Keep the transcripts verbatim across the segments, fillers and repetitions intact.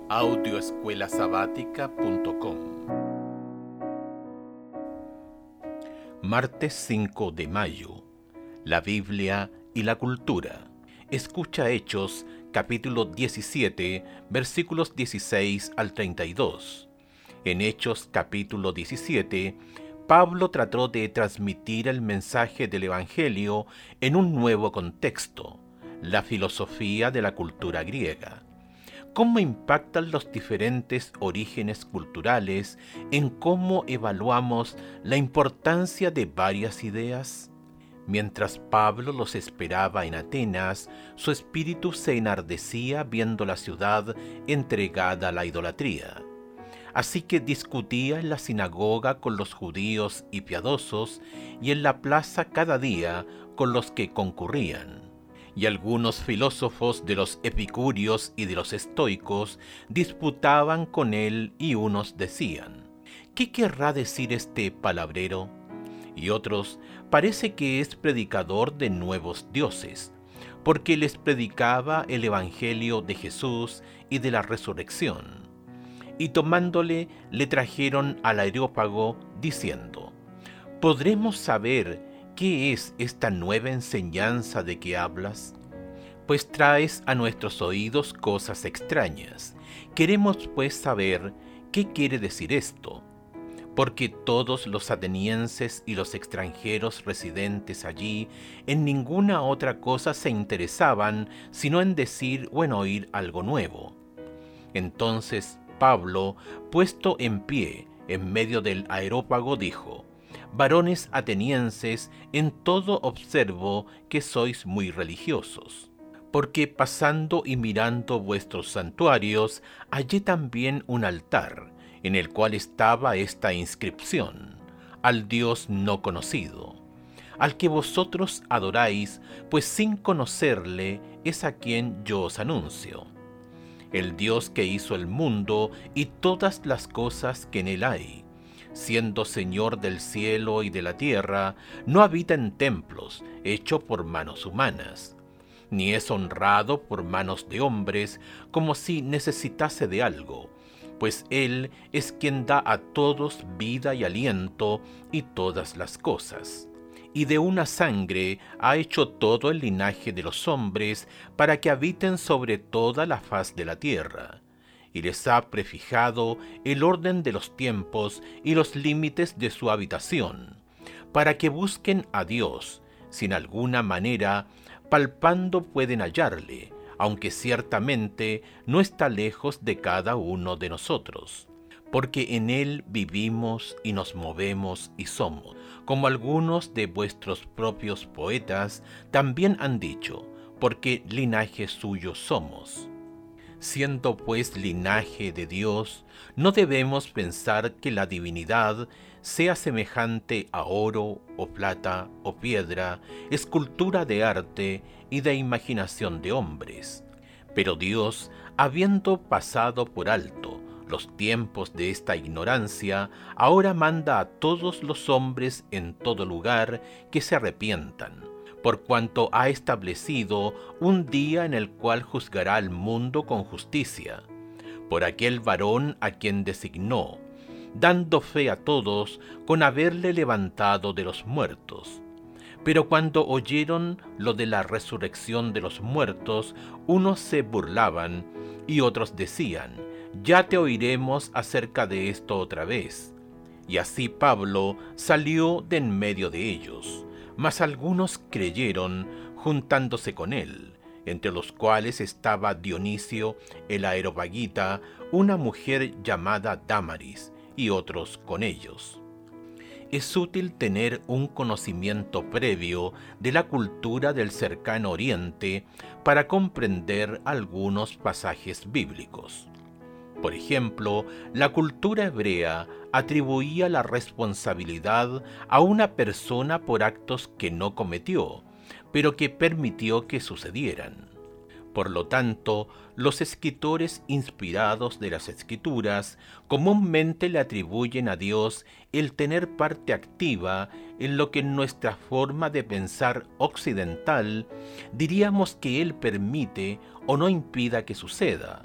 audio escuela sabática punto com. Martes cinco de mayo. La Biblia y la cultura. Escucha Hechos, capítulo diecisiete, versículos dieciséis al treinta y dos. En Hechos, capítulo diecisiete, Pablo trató de transmitir el mensaje del Evangelio en un nuevo contexto, la filosofía de la cultura griega. ¿Cómo impactan los diferentes orígenes culturales en cómo evaluamos la importancia de varias ideas? Mientras Pablo los esperaba en Atenas, su espíritu se enardecía viendo la ciudad entregada a la idolatría. Así que discutía en la sinagoga con los judíos y piadosos, y en la plaza cada día con los que concurrían. Y algunos filósofos de los epicúreos y de los estoicos disputaban con él, y unos decían: ¿qué querrá decir este palabrero? Y otros: parece que es predicador de nuevos dioses, porque les predicaba el evangelio de Jesús y de la resurrección. Y tomándole, le trajeron al Areópago, diciendo: ¿podremos saber qué es esta nueva enseñanza de que hablas? Pues traes a nuestros oídos cosas extrañas. Queremos pues saber qué quiere decir esto, porque todos los atenienses y los extranjeros residentes allí en ninguna otra cosa se interesaban, sino en decir o en oír algo nuevo. Entonces Pablo, puesto en pie en medio del Areópago, dijo: varones atenienses, en todo observo que sois muy religiosos. Porque pasando y mirando vuestros santuarios, hallé también un altar, en el cual estaba esta inscripción: al Dios no conocido, al que vosotros adoráis, pues sin conocerle es a quien yo os anuncio. El Dios que hizo el mundo y todas las cosas que en él hay, siendo Señor del cielo y de la tierra, no habita en templos hechos por manos humanas, ni es honrado por manos de hombres como si necesitase de algo, pues Él es quien da a todos vida y aliento y todas las cosas. Y de una sangre ha hecho todo el linaje de los hombres para que habiten sobre toda la faz de la tierra. Y les ha prefijado el orden de los tiempos y los límites de su habitación, para que busquen a Dios, sin alguna manera, palpando pueden hallarle, aunque ciertamente no está lejos de cada uno de nosotros. Porque en él vivimos y nos movemos y somos, como algunos de vuestros propios poetas también han dicho, porque linaje suyo somos. Siendo pues linaje de Dios, no debemos pensar que la divinidad sea semejante a oro o plata o piedra, escultura de arte y de imaginación de hombres. Pero Dios, habiendo pasado por alto los tiempos de esta ignorancia, ahora manda a todos los hombres en todo lugar que se arrepientan, por cuanto ha establecido un día en el cual juzgará al mundo con justicia, por aquel varón a quien designó, dando fe a todos con haberle levantado de los muertos. Pero cuando oyeron lo de la resurrección de los muertos, unos se burlaban y otros decían: ya te oiremos acerca de esto otra vez. Y así Pablo salió de en medio de ellos. Mas algunos creyeron, juntándose con él, entre los cuales estaba Dionisio el Areopagita, una mujer llamada Dámaris, y otros con ellos. Es útil tener un conocimiento previo de la cultura del cercano Oriente para comprender algunos pasajes bíblicos. Por ejemplo, la cultura hebrea atribuía la responsabilidad a una persona por actos que no cometió, pero que permitió que sucedieran. Por lo tanto, los escritores inspirados de las Escrituras comúnmente le atribuyen a Dios el tener parte activa en lo que en nuestra forma de pensar occidental diríamos que Él permite o no impida que suceda,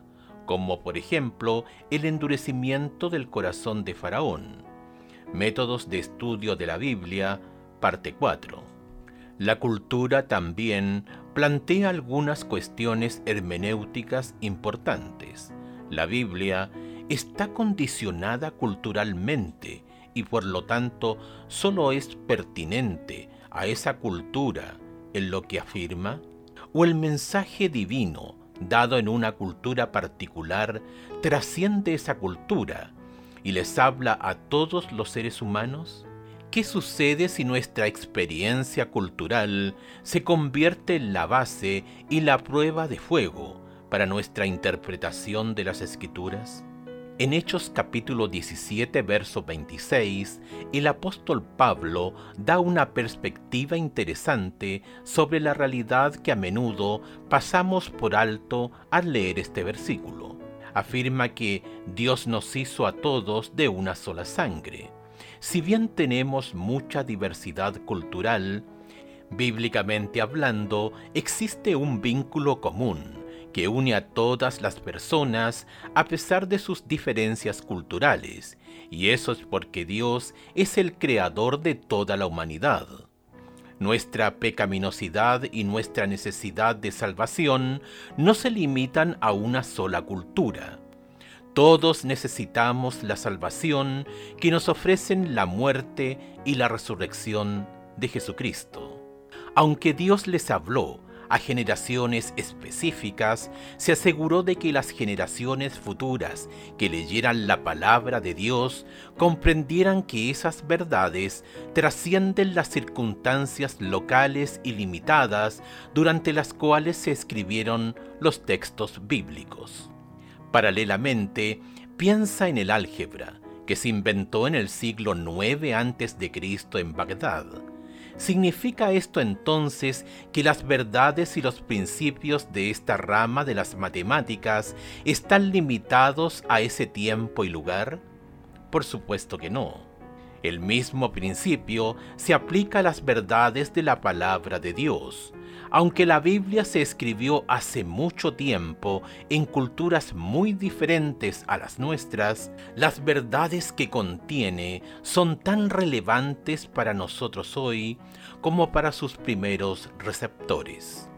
como por ejemplo el endurecimiento del corazón de Faraón. Métodos de estudio de la Biblia, parte cuatro. La cultura también plantea algunas cuestiones hermenéuticas importantes. La Biblia está condicionada culturalmente y por lo tanto solo es pertinente a esa cultura en lo que afirma, o el mensaje divino dado en una cultura particular trasciende esa cultura y les habla a todos los seres humanos. ¿Qué sucede si nuestra experiencia cultural se convierte en la base y la prueba de fuego para nuestra interpretación de las Escrituras? En Hechos capítulo diecisiete, verso veintiséis, el apóstol Pablo da una perspectiva interesante sobre la realidad que a menudo pasamos por alto al leer este versículo. Afirma que Dios nos hizo a todos de una sola sangre. Si bien tenemos mucha diversidad cultural, bíblicamente hablando, existe un vínculo común que une a todas las personas a pesar de sus diferencias culturales, y eso es porque Dios es el creador de toda la humanidad. Nuestra pecaminosidad y nuestra necesidad de salvación no se limitan a una sola cultura. Todos necesitamos la salvación que nos ofrecen la muerte y la resurrección de Jesucristo. Aunque Dios les habló a generaciones específicas, se aseguró de que las generaciones futuras que leyeran la palabra de Dios comprendieran que esas verdades trascienden las circunstancias locales y limitadas durante las cuales se escribieron los textos bíblicos. Paralelamente, piensa en el álgebra, que se inventó en el siglo nueve antes de Cristo en Bagdad. ¿Significa esto entonces que las verdades y los principios de esta rama de las matemáticas están limitados a ese tiempo y lugar? Por supuesto que no. El mismo principio se aplica a las verdades de la palabra de Dios. Aunque la Biblia se escribió hace mucho tiempo en culturas muy diferentes a las nuestras, las verdades que contiene son tan relevantes para nosotros hoy como para sus primeros receptores.